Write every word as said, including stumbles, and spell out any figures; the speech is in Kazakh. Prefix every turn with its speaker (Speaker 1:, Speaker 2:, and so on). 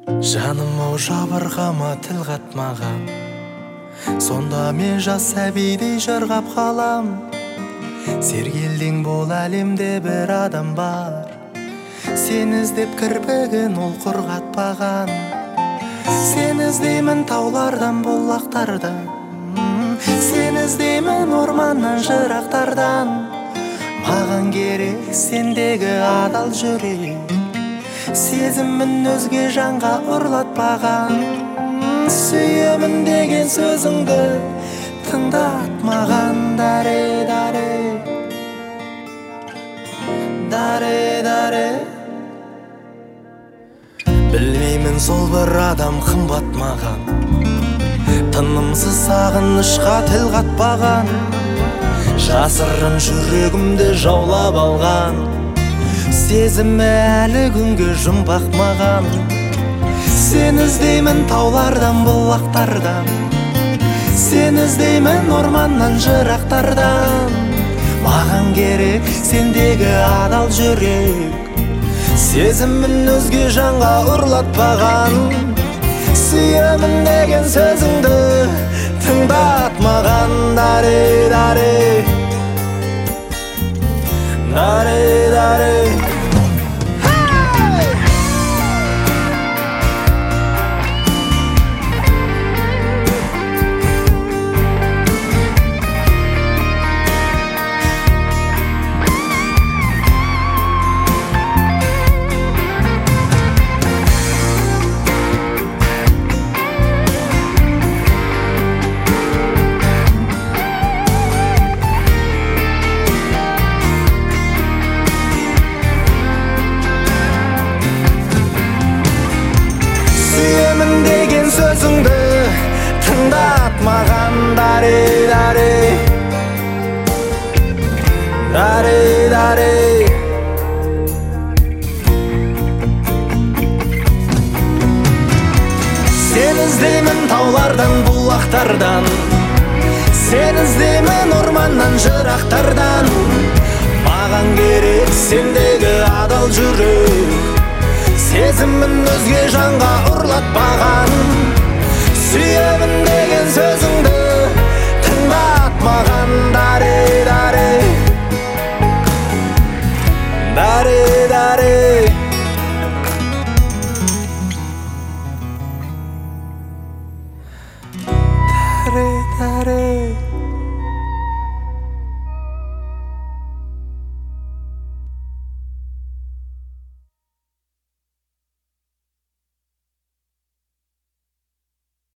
Speaker 1: Жаным ау жабырғама тіл қатмаған, сонда мен жас сәбидей жырғап қалам. Сергелдең бол әлемде бір адам бар, сен іздеп кірпігін ол құрғатпаған. Сен іздеймін таулардан бұлақтардан, сен іздеймін орманнан жырақтардан. Маған керек сендегі адал жүрек, сезімін өзге жанға ұрлатпаған. Сүйемін деген сөзіңді тыңдатмаған. Даре, даре, даре, даре. Білмеймін сол бір адам қымбат маған, тынымсыз сағынышқа тіл қатпаған. Жасырын жүрегімді жаулап алған, сезімі әлі күнге жұмбақ маған. Сен іздеймін таулардан бұлақтардан, сен іздеймін орманнан жырақтардан. Маған керек сендегі адал жүрек, сезімін өзге жанға ұрлатпаған. Сүйемін деген сөзіңді тыңдатмаған. Даре, даре, даре, даре. Деген сөзіңді тыңдатмаған. Даре, даре, даре, даре. Сен іздеймін таулардан бұлақтардан, сен іздеймін орманнан жырақтардан. Маған керек сендегі адал жүрек, сезімін өзге жанға ұрлатпаған. Сүйемін деген сөзіңді тыңдатмаған. Даре, даре, даре, даре. Даре.